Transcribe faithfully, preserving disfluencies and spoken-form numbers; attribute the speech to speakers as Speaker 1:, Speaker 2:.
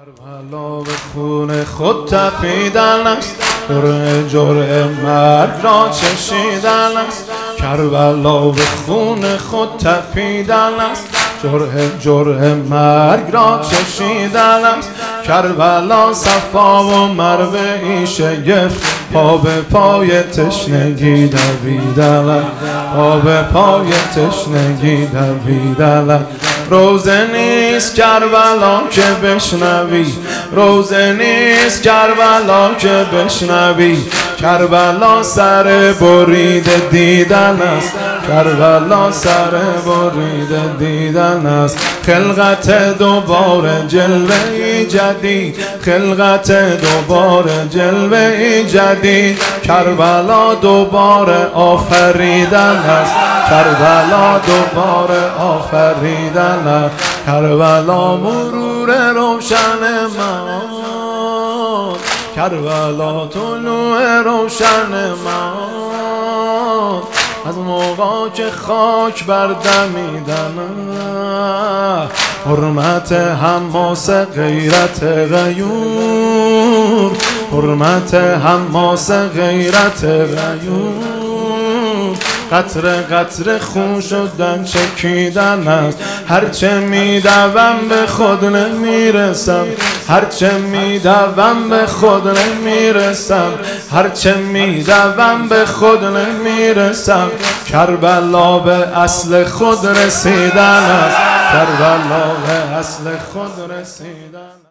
Speaker 1: کربلا به خون خود تپیدن است، جرعه جرعه مرگ را چشیدن است. کربلا به خون خود تپیدن است، جرعه جرعه مرگ را چشیدن است. کربلا صفا و مروه ای شگفت، پا به پای تشنگی دویدن، پا به پای تشنگی دویدن. روزه نیست کربلا که بشنوی، روزه نیست کربلا که بشنوی. کربلا سر بریده دیدن است، کربلا سر بریده دیدن است. خلقت دوباره جلوه ای جدید، خلقت دوباره جلوه ای جدید. کربلا دوباره آفریدن است، کربلا دوباره آفریدن است. کربلا مرور روشن ما، کربلا طلوع روشن ما. از موقع که خاک بردمیدن، حرمت حماس غیرت غیور، حرمت حماس غیرت غیور. قطره قطره خون شدن چکیدن است، هرچه میدوم به خود نمیرسم، هرچه میدوم به خود نمیرسم، هرچه میدوم به خود نمیرسم. کربلا به اصل خود رسیدن است، کربلا به اصل خود رسیدن.